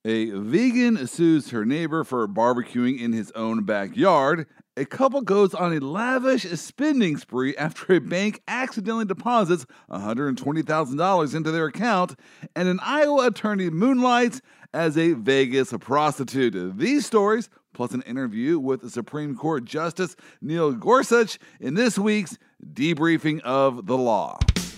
A vegan sues her neighbor for barbecuing in his own backyard. A couple goes on a lavish spending spree after a bank accidentally deposits $120,000 into their account. And an Iowa attorney moonlights as a Vegas prostitute. These stories, plus an interview with Supreme Court Justice Neil Gorsuch in this week's Debriefing of the Law.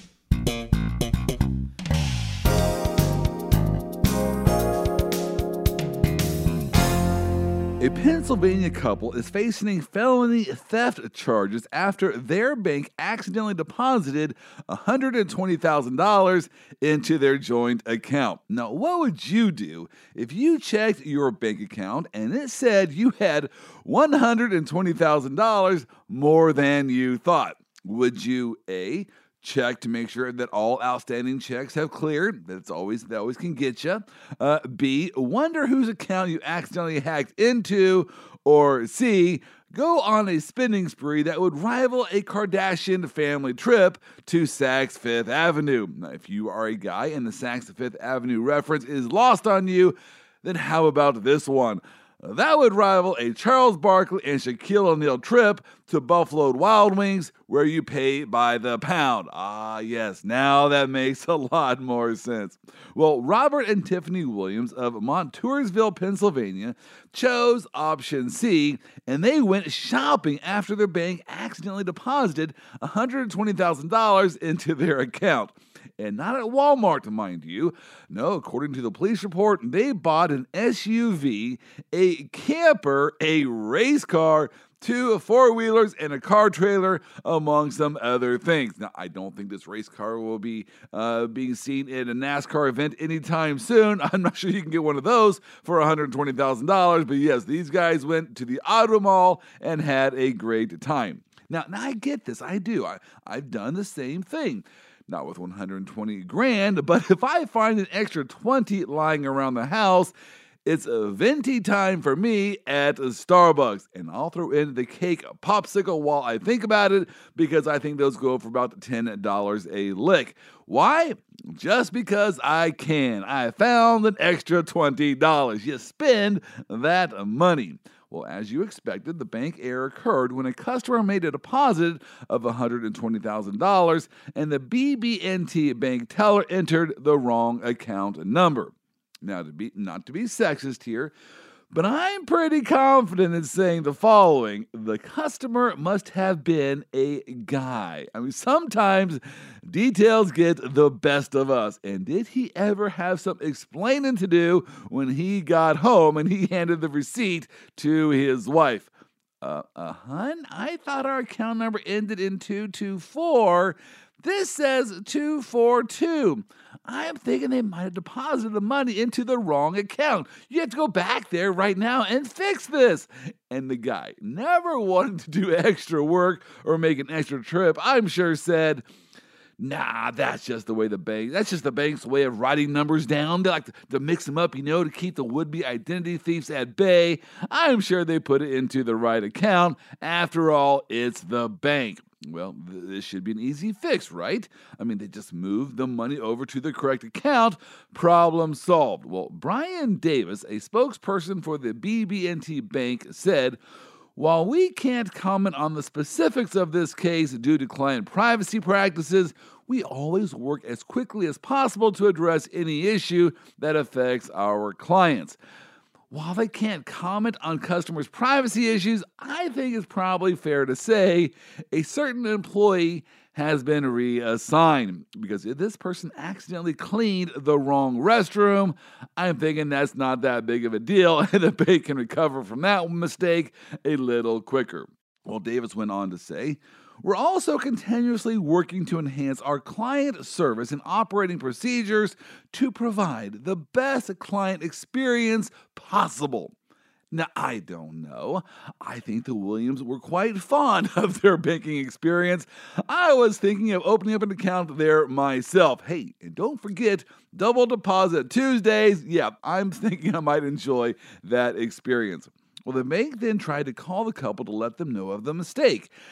A Pennsylvania couple is facing felony theft charges after their bank accidentally deposited $120,000 into their joint account. Now, what would you do if you checked your bank account and it said you had $120,000 more than you thought? Would you A, check to make sure that all outstanding checks have cleared? That always can get you. B, wonder whose account you accidentally hacked into. Or C, go on a spending spree that would rival a Kardashian family trip to Saks Fifth Avenue. Now, if you are a guy and the Saks Fifth Avenue reference is lost on you, then how about this one? That would rival a Charles Barkley and Shaquille O'Neal trip to Buffalo Wild Wings, where you pay by the pound. Ah, yes, now that makes a lot more sense. Well, Robert and Tiffany Williams of Montoursville, Pennsylvania, chose option C, and they went shopping after their bank accidentally deposited $120,000 into their account. And not at Walmart, mind you. No, according to the police report, they bought an SUV, a camper, a race car, 2 four-wheelers, and a car trailer, among some other things. Now, I don't think this race car will be being seen in a NASCAR event anytime soon. I'm not sure you can get one of those for $120,000, but yes, these guys went to the auto mall and had a great time. Now I get this. I do. I've done the same thing. Not with 120 grand, but if I find an extra 20 lying around the house, it's a venti time for me at Starbucks. And I'll throw in the cake popsicle while I think about it, because I think those go for about $10 a lick. Why? Just because I can. I found an extra $20. You spend that money. Well, as you expected, the bank error occurred when a customer made a deposit of $120,000 and the BB&T bank teller entered the wrong account number. Now, not to be sexist here, but I'm pretty confident in saying the following. The customer must have been a guy. I mean, sometimes details get the best of us. And did he ever have some explaining to do when he got home and he handed the receipt to his wife? Hun, I thought our account number ended in 224. This says 242. I'm thinking they might have deposited the money into the wrong account. You have to go back there right now and fix this. And the guy, never wanting to do extra work or make an extra trip, I'm sure said, nah, that's just the bank's way of writing numbers down. They like to mix them up, to keep the would-be identity thieves at bay. I'm sure they put it into the right account. After all, it's the bank. Well, this should be an easy fix, right? I mean, they just moved the money over to the correct account. Problem solved. Well, Brian Davis, a spokesperson for the BB&T Bank, said, while we can't comment on the specifics of this case due to client privacy practices, we always work as quickly as possible to address any issue that affects our clients. While they can't comment on customers' privacy issues, I think it's probably fair to say a certain employee has been reassigned, because if this person accidentally cleaned the wrong restroom, I'm thinking that's not that big of a deal, and the bank can recover from that mistake a little quicker. Well, Davis went on to say, we're also continuously working to enhance our client service and operating procedures to provide the best client experience possible. Now, I don't know. I think the Williams were quite fond of their banking experience. I was thinking of opening up an account there myself. Hey, and don't forget, double deposit Tuesdays. Yeah, I'm thinking I might enjoy that experience. Well, the bank then tried to call the couple to let them know of the mistake.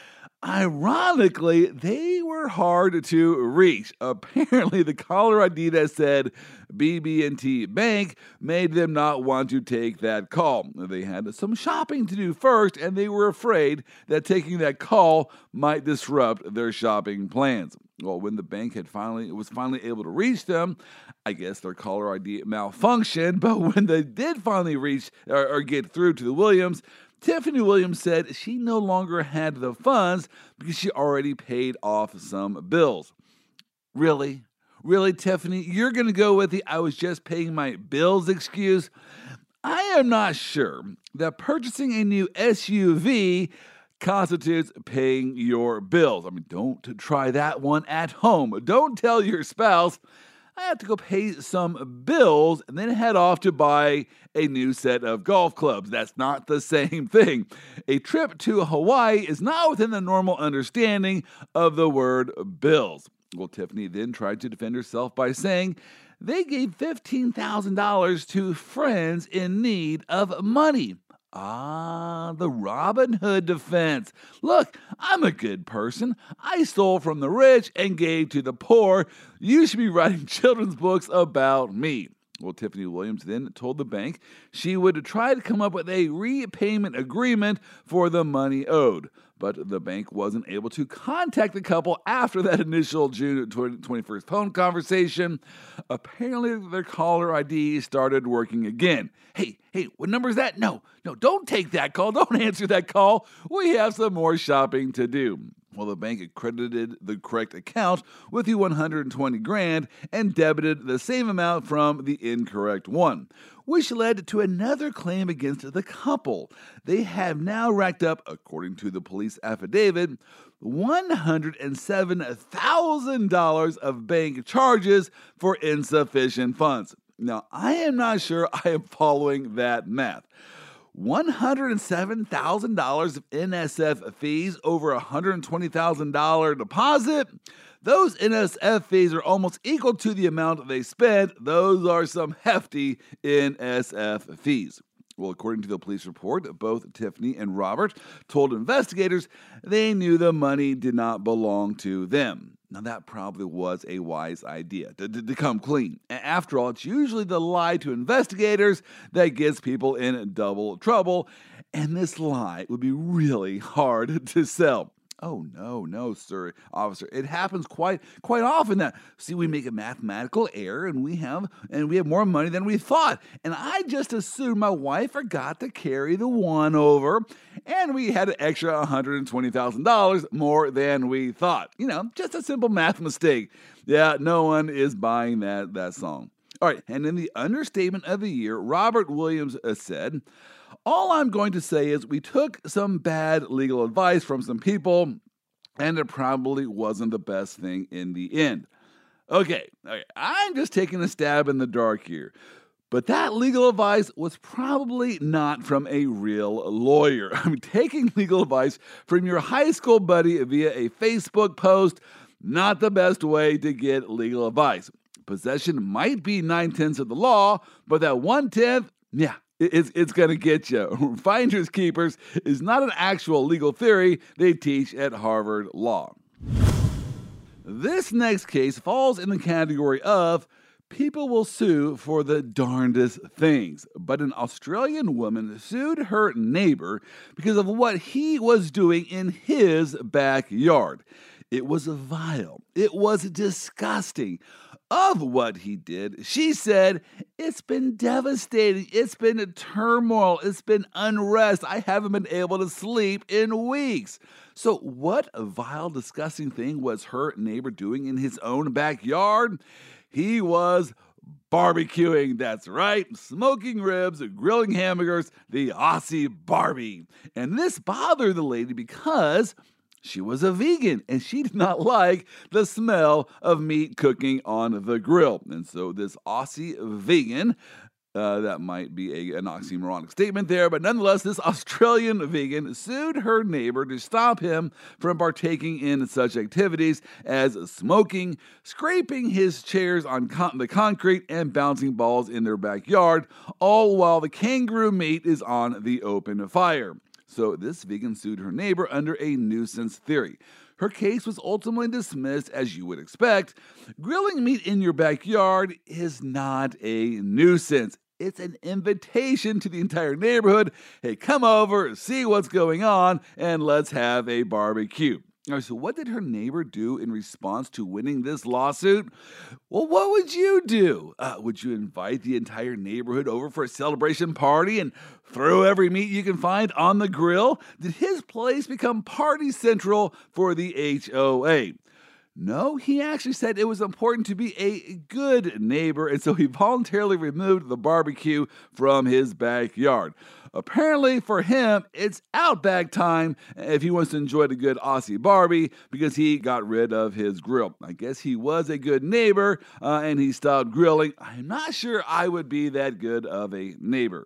Ironically, they were hard to reach. Apparently, the caller ID that said BB&T Bank made them not want to take that call. They had some shopping to do first, and they were afraid that taking that call might disrupt their shopping plans. Well, when the bank was finally able to reach them, I guess their caller ID malfunctioned. But when they did finally reach or get through to the Williams, Tiffany Williams said she no longer had the funds because she already paid off some bills. Really? Really, Tiffany? You're going to go with the "I was just paying my bills" excuse? I am not sure that purchasing a new SUV constitutes paying your bills. I mean, don't try that one at home. Don't tell your spouse, "I have to go pay some bills," and then head off to buy a new set of golf clubs. That's not the same thing. A trip to Hawaii is not within the normal understanding of the word bills. Well, Tiffany then tried to defend herself by saying they gave $15,000 to friends in need of money. The Robin Hood defense. Look, I'm a good person. I stole from the rich and gave to the poor. You should be writing children's books about me. Well, Tiffany Williams then told the bank she would try to come up with a repayment agreement for the money owed. But the bank wasn't able to contact the couple after that initial June 21st phone conversation. Apparently, their caller ID started working again. Hey, what number is that? No, don't take that call. Don't answer that call. We have some more shopping to do. Well, the bank accredited the correct account with the $120,000 and debited the same amount from the incorrect one, which led to another claim against the couple. They have now racked up, according to the police affidavit, $107,000 of bank charges for insufficient funds. Now, I am not sure I am following that math. $107,000 of NSF fees over a $120,000 deposit? Those NSF fees are almost equal to the amount they spent. Those are some hefty NSF fees. Well, according to the police report, both Tiffany and Robert told investigators they knew the money did not belong to them. Now, that probably was a wise idea, to come clean. After all, it's usually the lie to investigators that gets people in double trouble, and this lie would be really hard to sell. Oh, no, sir, officer. It happens quite often that, we make a mathematical error and we have more money than we thought. And I just assumed my wife forgot to carry the one over and we had an extra $120,000 more than we thought. Just a simple math mistake. Yeah, no one is buying that song. All right, and in the understatement of the year, Robert Williams said, "All I'm going to say is we took some bad legal advice from some people, and it probably wasn't the best thing in the end." Okay, I'm just taking a stab in the dark here. But that legal advice was probably not from a real lawyer. Taking legal advice from your high school buddy via a Facebook post, not the best way to get legal advice. Possession might be 9/10 of the law, but that 1/10, it's going to get you. Finders keepers is not an actual legal theory they teach at Harvard Law. This next case falls in the category of people will sue for the darndest things. But an Australian woman sued her neighbor because of what he was doing in his backyard. It was vile. It was disgusting. Of what he did, she said, "It's been devastating. It's been a turmoil. It's been unrest. I haven't been able to sleep in weeks." So what vile, disgusting thing was her neighbor doing in his own backyard? He was barbecuing. That's right. Smoking ribs, grilling hamburgers, the Aussie Barbie. And this bothered the lady because she was a vegan, and she did not like the smell of meat cooking on the grill. And so this Aussie vegan, that might be an oxymoronic statement there, but nonetheless, this Australian vegan sued her neighbor to stop him from partaking in such activities as smoking, scraping his chairs on the concrete, and bouncing balls in their backyard, all while the kangaroo meat is on the open fire. So this vegan sued her neighbor under a nuisance theory. Her case was ultimately dismissed, as you would expect. Grilling meat in your backyard is not a nuisance. It's an invitation to the entire neighborhood. Hey, come over, see what's going on, and let's have a barbecue. All right, so what did her neighbor do in response to winning this lawsuit? Well, what would you do? Would you invite the entire neighborhood over for a celebration party and throw every meat you can find on the grill? Did his place become party central for the HOA? No, he actually said it was important to be a good neighbor, and so he voluntarily removed the barbecue from his backyard. Apparently, for him, it's Outback time if he wants to enjoy the good Aussie Barbie because he got rid of his grill. I guess he was a good neighbor and he stopped grilling. I'm not sure I would be that good of a neighbor.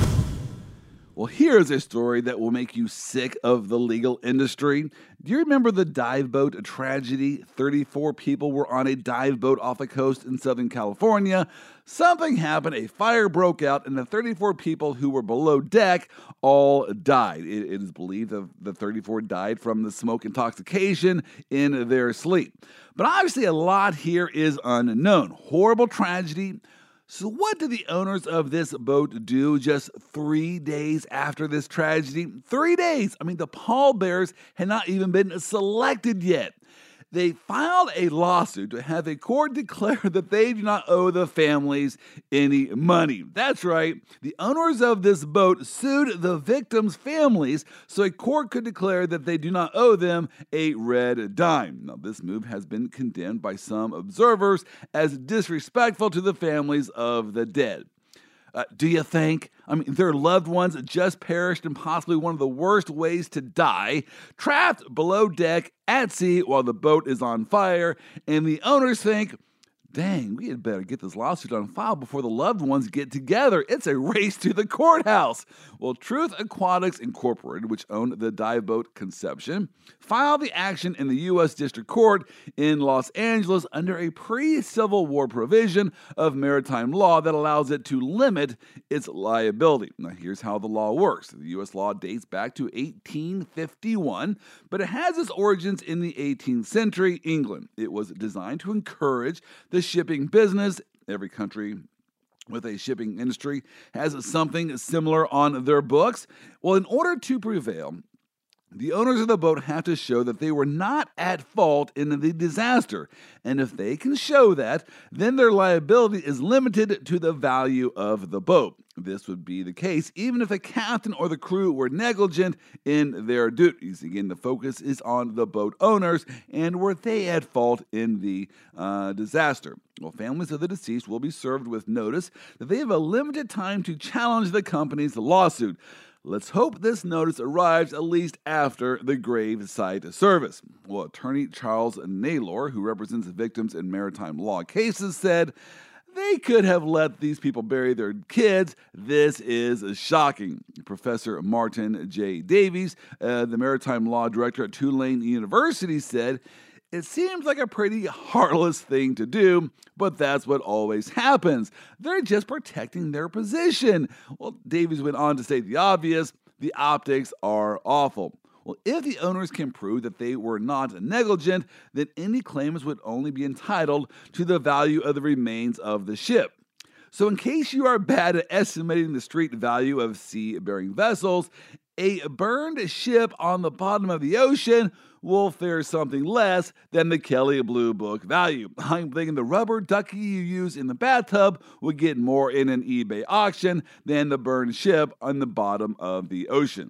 Well, here's a story that will make you sick of the legal industry. Do you remember the dive boat tragedy? 34 people were on a dive boat off the coast in Southern California. Something happened, a fire broke out, and the 34 people who were below deck all died. It is believed that the 34 died from the smoke intoxication in their sleep. But obviously a lot here is unknown. Horrible tragedy. So what did the owners of this boat do just 3 days after this tragedy? 3 days! I mean, the pallbearers had not even been selected yet. They filed a lawsuit to have a court declare that they do not owe the families any money. That's right. The owners of this boat sued the victims' families so a court could declare that they do not owe them a red dime. Now, this move has been condemned by some observers as disrespectful to the families of the dead. Do you think? I mean, their loved ones just perished in possibly one of the worst ways to die, trapped below deck at sea while the boat is on fire, and the owners think, dang, we had better get this lawsuit on file before the loved ones get together. It's a race to the courthouse. Well, Truth Aquatics Incorporated, which owned the dive boat Conception, filed the action in the U.S. District Court in Los Angeles under a pre-Civil War provision of maritime law that allows it to limit its liability. Now, here's how the law works. The U.S. law dates back to 1851, but it has its origins in the 18th century England. It was designed to encourage the shipping business. Every country with a shipping industry has something similar on their books. Well, in order to prevail, the owners of the boat have to show that they were not at fault in the disaster. And if they can show that, then their liability is limited to the value of the boat. This would be the case even if the captain or the crew were negligent in their duties. Again, the focus is on the boat owners and were they at fault in the disaster. Well, families of the deceased will be served with notice that they have a limited time to challenge the company's lawsuit. Let's hope this notice arrives at least after the graveside service. Well, attorney Charles Naylor, who represents victims in maritime law cases, said they could have let these people bury their kids. This is shocking. Professor Martin J. Davies, the maritime law director at Tulane University, said, it seems like a pretty heartless thing to do, but that's what always happens. They're just protecting their position. Well, Davies went on to state the obvious, the optics are awful. Well, if the owners can prove that they were not negligent, then any claimants would only be entitled to the value of the remains of the ship. So in case you are bad at estimating the street value of sea-bearing vessels, a burned ship on the bottom of the ocean will fare something less than the Kelley Blue Book value. I'm thinking the rubber ducky you use in the bathtub would get more in an eBay auction than the burned ship on the bottom of the ocean.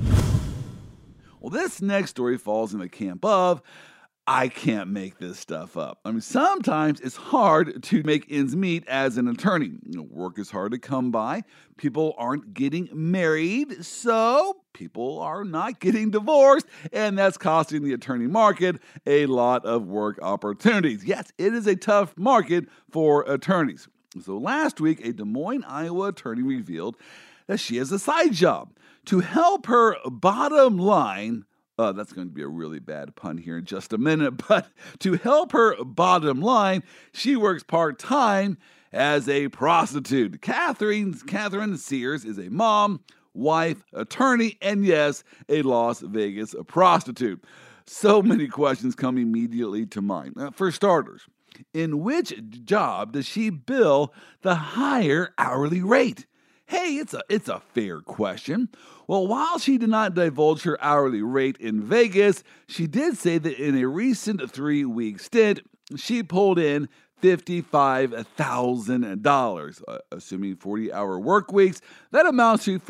Well, this next story falls in the camp of, I can't make this stuff up. I mean, sometimes it's hard to make ends meet as an attorney. Work is hard to come by. People aren't getting married, so people are not getting divorced, and that's costing the attorney market a lot of work opportunities. Yes, it is a tough market for attorneys. So last week, a Des Moines, Iowa attorney revealed that she has a side job. To help her bottom line, that's going to be a really bad pun here in just a minute, but to help her bottom line, she works part-time as a prostitute. Catherine Sears is a mom wife, attorney, and yes, a Las Vegas prostitute. So many questions come immediately to mind. For starters, in which job does she bill the higher hourly rate? Hey, it's a fair question. Well, while she did not divulge her hourly rate in Vegas, she did say that in a recent 3-week stint, she pulled in $55,000. Assuming 40-hour work weeks, that amounts to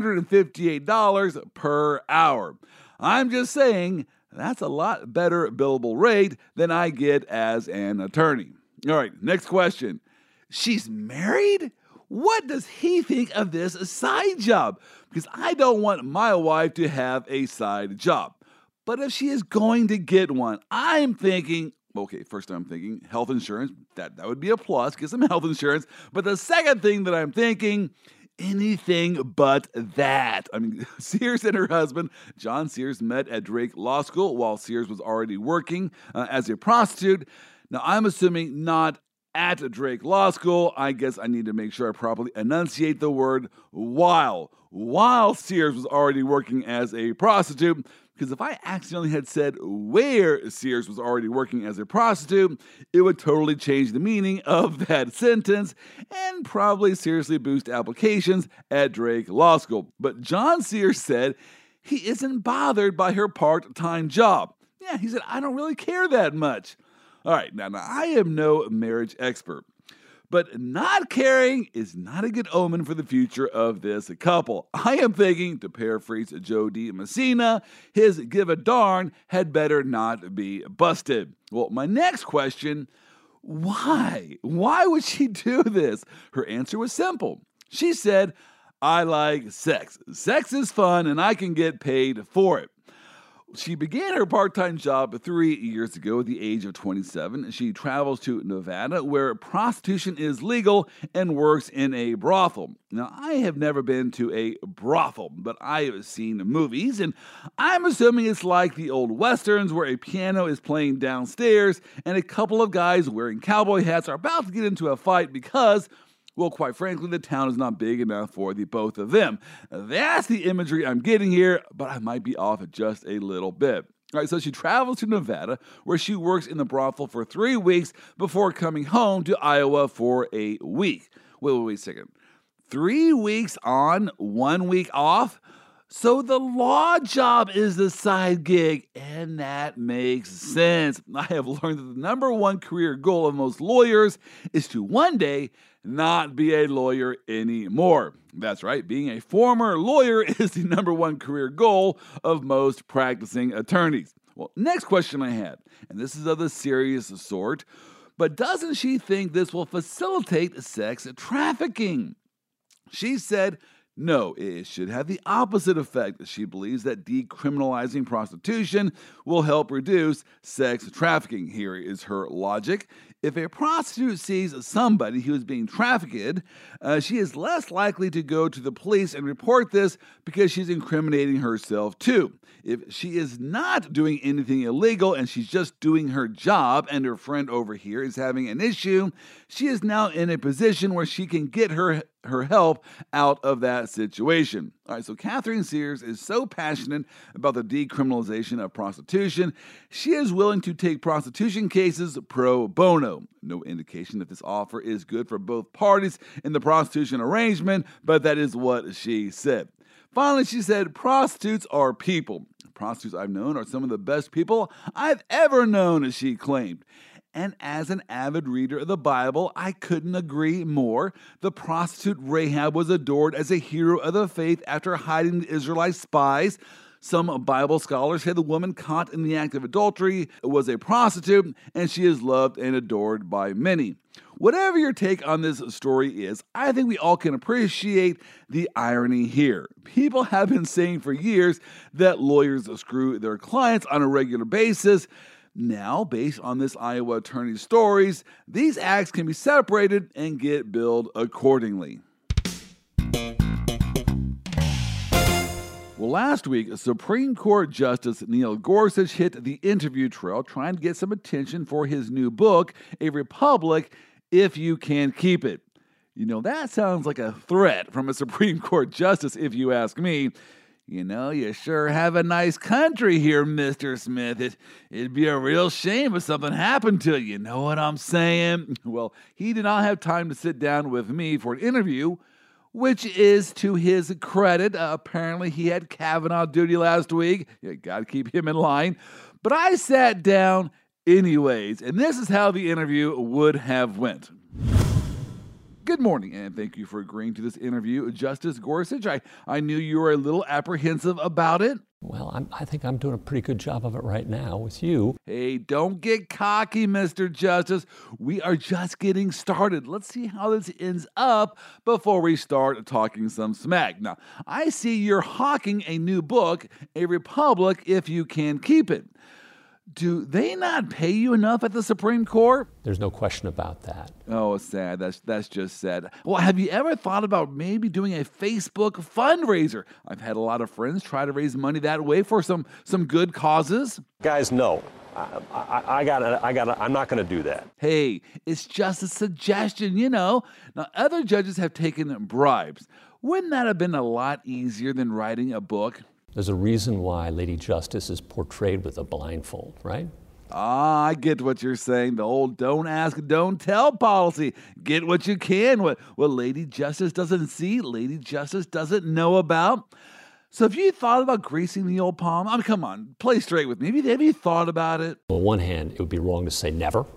$458 per hour. I'm just saying, that's a lot better billable rate than I get as an attorney. All right, next question. She's married? What does he think of this side job? Because I don't want my wife to have a side job. But if she is going to get one, I'm thinking, okay, first I'm thinking health insurance. That would be a plus, get some health insurance. But the second thing that I'm thinking, anything but that. I mean, Sears and her husband, John Sears, met at Drake Law School while Sears was already working as a prostitute. Now, I'm assuming not at Drake Law School. I guess I need to make sure I properly enunciate the word while Sears was already working as a prostitute. Because if I accidentally had said where Sears was already working as a prostitute, it would totally change the meaning of that sentence and probably seriously boost applications at Drake Law School. But John Sears said he isn't bothered by her part-time job. Yeah, he said, I don't really care that much. All right, now I am no marriage expert, but not caring is not a good omen for the future of this couple. I am thinking, to paraphrase Joe D. Messina, his give a darn had better not be busted. Well, my next question, why? Why would she do this? Her answer was simple. She said, I like sex. Sex is fun and I can get paid for it. She began her part-time job 3 years ago at the age of 27. She travels to Nevada, where prostitution is legal, and works in a brothel. Now, I have never been to a brothel, but I have seen movies, and I'm assuming it's like the old westerns where a piano is playing downstairs and a couple of guys wearing cowboy hats are about to get into a fight because, well, quite frankly, the town is not big enough for the both of them. That's the imagery I'm getting here, but I might be off just a little bit. All right, so she travels to Nevada, where she works in the brothel for 3 weeks before coming home to Iowa for a week. Wait a second. 3 weeks on, 1 week off? So the law job is the side gig, and that makes sense. I have learned that the number one career goal of most lawyers is to one day not be a lawyer anymore. That's right, being a former lawyer is the number one career goal of most practicing attorneys. Well, next question I had, and this is of the serious sort, but doesn't she think this will facilitate sex trafficking? She said, no, it should have the opposite effect. She believes that decriminalizing prostitution will help reduce sex trafficking. Here is her logic. If a prostitute sees somebody who is being trafficked, she is less likely to go to the police and report this because she's incriminating herself too. If she is not doing anything illegal and she's just doing her job and her friend over here is having an issue, she is now in a position where she can get her help out of that situation. All right, so Catherine Sears is so passionate about the decriminalization of prostitution, she is willing to take prostitution cases pro bono. No indication that this offer is good for both parties in the prostitution arrangement, but that is what she said. Finally, she said, prostitutes are people. Prostitutes I've known are some of the best people I've ever known, she claimed. And as an avid reader of the Bible, I couldn't agree more. The prostitute Rahab was adored as a hero of the faith after hiding the Israelite spies. Some Bible scholars say the woman caught in the act of adultery was a prostitute, and she is loved and adored by many. Whatever your take on this story is, I think we all can appreciate the irony here. People have been saying for years that lawyers screw their clients on a regular basis. Now, based on this Iowa attorney's stories, these acts can be separated and get billed accordingly. Well, last week, Supreme Court Justice Neil Gorsuch hit the interview trail trying to get some attention for his new book, A Republic, If You Can Keep It. That sounds like a threat from a Supreme Court justice, if you ask me. You sure have a nice country here, Mr. Smith. It'd be a real shame if something happened to you. You know what I'm saying? Well, he did not have time to sit down with me for an interview, which is to his credit. Apparently, he had Kavanaugh duty last week. You got to keep him in line. But I sat down anyways, and this is how the interview would have went. Good morning, and thank you for agreeing to this interview, Justice Gorsuch. I knew you were a little apprehensive about it. Well, I think I'm doing a pretty good job of it right now with you. Hey, don't get cocky, Mr. Justice. We are just getting started. Let's see how this ends up before we start talking some smack. Now, I see you're hawking a new book, A Republic If You Can Keep It. Do they not pay you enough at the Supreme Court? There's no question about that. Oh, sad. That's just sad. Well, have you ever thought about maybe doing a Facebook fundraiser? I've had a lot of friends try to raise money that way for some good causes. Guys, no. I'm not going to do that. Hey, it's just a suggestion, Now, other judges have taken bribes. Wouldn't that have been a lot easier than writing a book? There's a reason why Lady Justice is portrayed with a blindfold, right? I get what you're saying. The old don't ask, don't tell policy. Get what you can. What Lady Justice doesn't see, Lady Justice doesn't know about. So have you thought about gracing the old palm? I mean, come on, play straight with me. Have you thought about it? On one hand, it would be wrong to say never.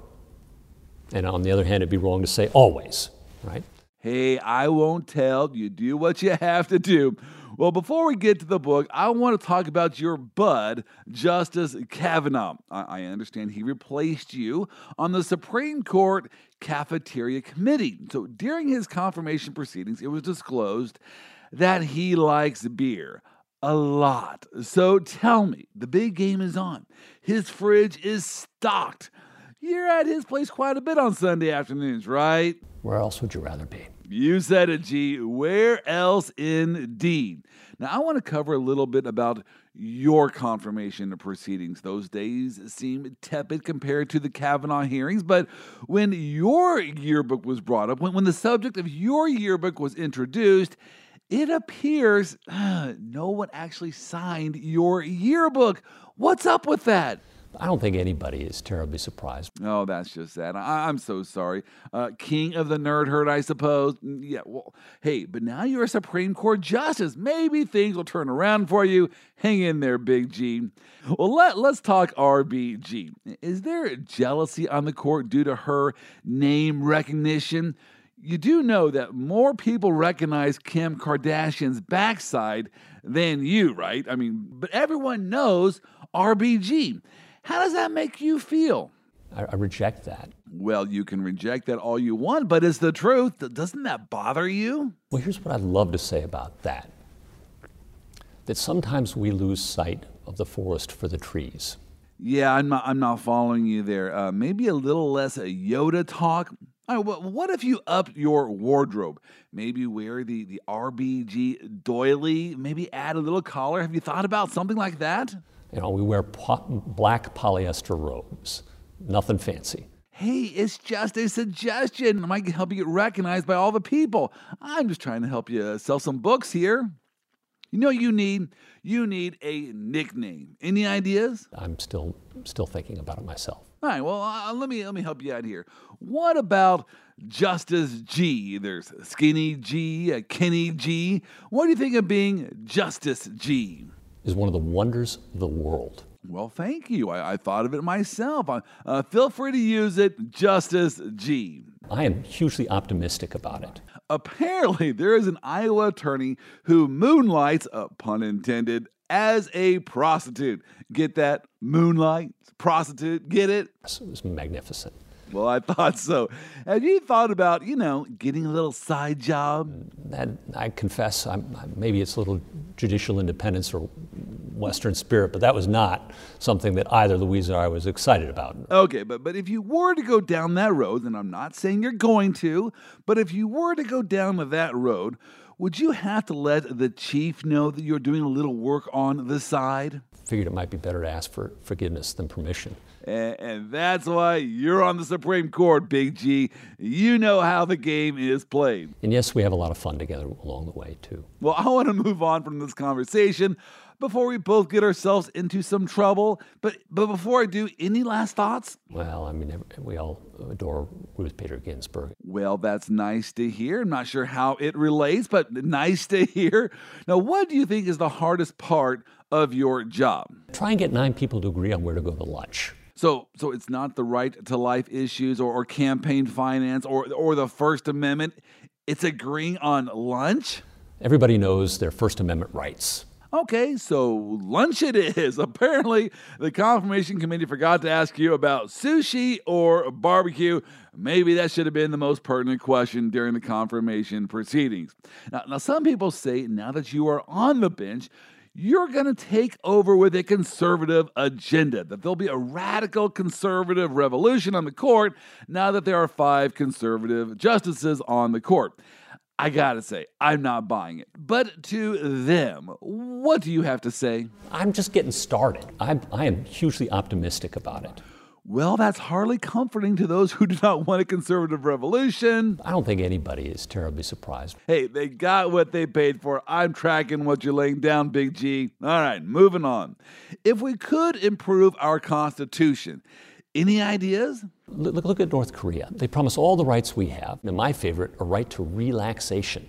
And on the other hand, it'd be wrong to say always, right? Hey, I won't tell. You do what you have to do. Well, before we get to the book, I want to talk about your bud, Justice Kavanaugh. I understand he replaced you on the Supreme Court Cafeteria Committee. So during his confirmation proceedings, it was disclosed that he likes beer a lot. So tell me, the big game is on. His fridge is stocked. You're at his place quite a bit on Sunday afternoons, right? Where else would you rather be? You said it, G. Where else indeed? Now, I want to cover a little bit about your confirmation proceedings. Those days seem tepid compared to the Kavanaugh hearings, but when your yearbook was brought up, when the subject of your yearbook was introduced, it appears no one actually signed your yearbook. What's up with that? I don't think anybody is terribly surprised. Oh, that's just sad. I'm so sorry. King of the nerd herd, I suppose. Yeah, well, hey, but now you're a Supreme Court justice. Maybe things will turn around for you. Hang in there, Big G. Well, let's talk RBG. Is there jealousy on the court due to her name recognition? You do know that more people recognize Kim Kardashian's backside than you, right? I mean, but everyone knows RBG. How does that make you feel? I reject that. Well, you can reject that all you want, but it's the truth. Doesn't that bother you? Well, here's what I'd love to say about that. That sometimes we lose sight of the forest for the trees. Yeah, I'm not following you there. Maybe a little less Yoda talk. All right, what if you upped your wardrobe? Maybe wear the RBG doily, maybe add a little collar. Have you thought about something like that? We wear black polyester robes. Nothing fancy. Hey, it's just a suggestion. It might help you get recognized by all the people. I'm just trying to help you sell some books here. You need a nickname. Any ideas? I'm still thinking about it myself. All right, well, let me help you out here. What about Justice G? There's Skinny G, Kenny G. What do you think of being Justice G? Is one of the wonders of the world. Well, thank you. I thought of it myself. Feel free to use it, Justice G. I am hugely optimistic about it. Apparently, there is an Iowa attorney who moonlights, pun intended, as a prostitute. Get that? Moonlight, prostitute, get it? It was magnificent. Well, I thought so. Have you thought about, getting a little side job? That, I confess, maybe it's a little judicial independence or Western spirit, but that was not something that either Louisa or I was excited about. Okay, but if you were to go down that road, and I'm not saying you're going to, but if you were to go down that road, would you have to let the chief know that you're doing a little work on the side? Figured it might be better to ask for forgiveness than permission. And that's why you're on the Supreme Court, Big G. You know how the game is played. And yes, we have a lot of fun together along the way, too. Well, I want to move on from this conversation before we both get ourselves into some trouble. But before I do, any last thoughts? Well, I mean, we all adore Ruth Bader Ginsburg. Well, that's nice to hear. I'm not sure how it relates, but nice to hear. Now, what do you think is the hardest part of your job? Try and get 9 people to agree on where to go to lunch. So it's not the right to life issues or campaign finance or the First Amendment. It's agreeing on lunch? Everybody knows their First Amendment rights. Okay, so lunch it is. Apparently, the Confirmation Committee forgot to ask you about sushi or barbecue. Maybe that should have been the most pertinent question during the confirmation proceedings. Now, some people say now that you are on the bench, you're going to take over with a conservative agenda, that there'll be a radical conservative revolution on the court now that there are 5 conservative justices on the court. I gotta say, I'm not buying it. But to them, what do you have to say? I'm just getting started. I am hugely optimistic about it. Well, that's hardly comforting to those who do not want a conservative revolution. I don't think anybody is terribly surprised. Hey, they got what they paid for. I'm tracking what you're laying down, Big G. All right, moving on. If we could improve our Constitution, any ideas? Look at North Korea. They promise all the rights we have, and my favorite, a right to relaxation.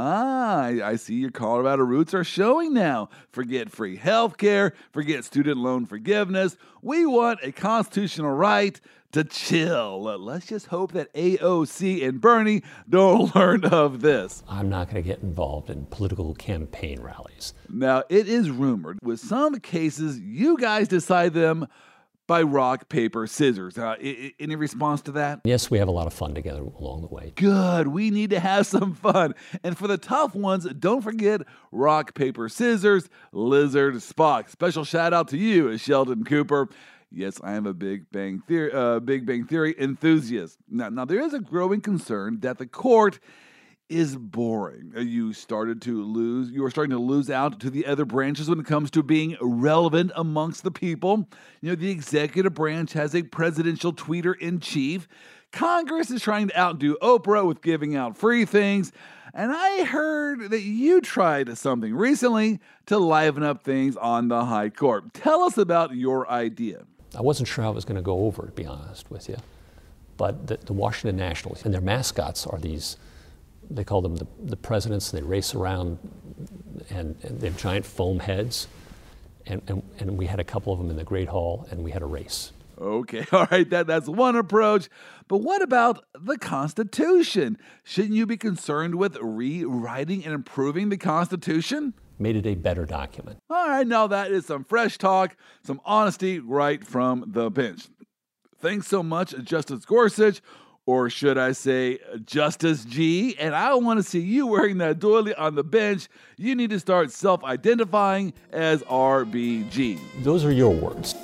I see your Colorado roots are showing now. Forget free health care, forget student loan forgiveness. We want a constitutional right to chill. Let's just hope that AOC and Bernie don't learn of this. I'm not going to get involved in political campaign rallies. Now, it is rumored, with some cases, you guys decide them by rock, paper, scissors. Any response to that? Yes, we have a lot of fun together along the way. Good. We need to have some fun. And for the tough ones, don't forget rock, paper, scissors, Lizard, Spock. Special shout out to you, Sheldon Cooper. Yes, I am a Big Bang Theory enthusiast. Now, there is a growing concern that the court is boring. You are starting to lose out to the other branches when it comes to being relevant amongst the people. You know, the executive branch has a presidential tweeter-in-chief. Congress is trying to outdo Oprah with giving out free things. And I heard that you tried something recently to liven up things on the High Court. Tell us about your idea. I wasn't sure how it was going to go over, to be honest with you. But the Washington Nationals, and their mascots are these, they call them the presidents, and they race around, and they have giant foam heads. And we had a couple of them in the Great Hall, and we had a race. Okay, all right, that's one approach. But what about the Constitution? Shouldn't you be concerned with rewriting and improving the Constitution? Made it a better document. All right, now that is some fresh talk, some honesty right from the bench. Thanks so much, Justice Gorsuch, or should I say Justice G, and I want to see you wearing that doily on the bench. You need to start self-identifying as RBG. Those are your words.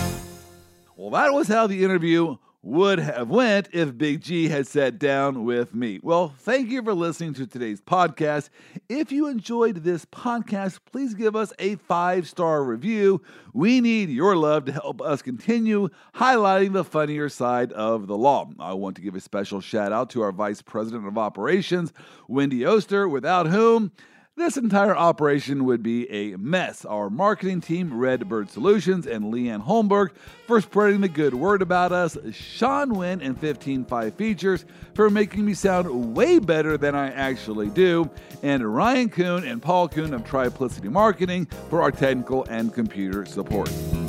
Well, that was how the interview would have went if Big G had sat down with me. Well, thank you for listening to today's podcast. If you enjoyed this podcast, please give us a 5-star review. We need your love to help us continue highlighting the funnier side of the law. I want to give a special shout out to our Vice President of Operations, Wendy Oster, without whom this entire operation would be a mess. Our marketing team, Redbird Solutions, and Leanne Holmberg for spreading the good word about us. Sean Wynn and 15-5 Features for making me sound way better than I actually do. And Ryan Kuhn and Paul Kuhn of Triplicity Marketing for our technical and computer support.